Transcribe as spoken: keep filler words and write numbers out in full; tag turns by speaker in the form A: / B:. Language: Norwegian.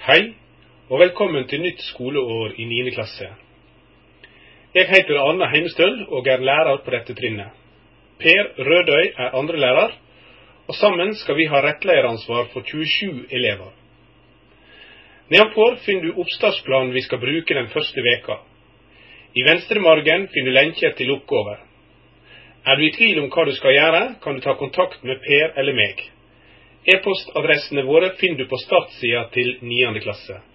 A: Hei, og velkommen til nytt skoleår i niende klasse. Jeg heter Anna Heimestøl og er lærer på dette trinnet. Per Rødøy er andre lærer, og sammen skal vi ha rettleieransvar for tjuesju elever. Nedenfor finner du oppstartsplanen vi skal bruke den første veka. I venstre margen finner du lenker til oppgaver. Er du i tvil om hva du skal gjøre, kan du ta kontakt med Per eller meg. E-postadressene våre finner du på startsida til niende klasse.